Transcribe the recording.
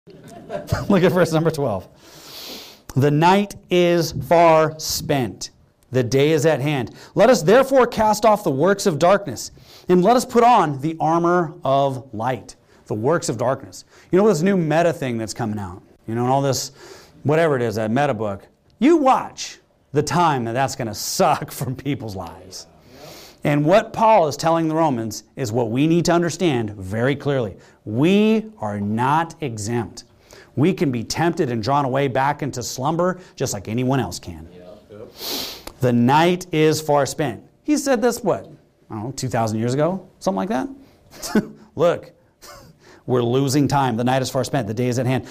Look at verse number 12. The night is far spent. The day is at hand. Let us therefore cast off the works of darkness, and let us put on the armor of light. The works of darkness. You know this new meta thing that's coming out? You know, and all this, whatever it is, that meta book. You watch the time that's going to suck from people's lives. And what Paul is telling the Romans is what we need to understand very clearly. We are not exempt. We can be tempted and drawn away back into slumber just like anyone else can. The night is far spent. He said this, what? I don't know, 2,000 years ago? Something like that? Look, we're losing time. The night is far spent. The day is at hand.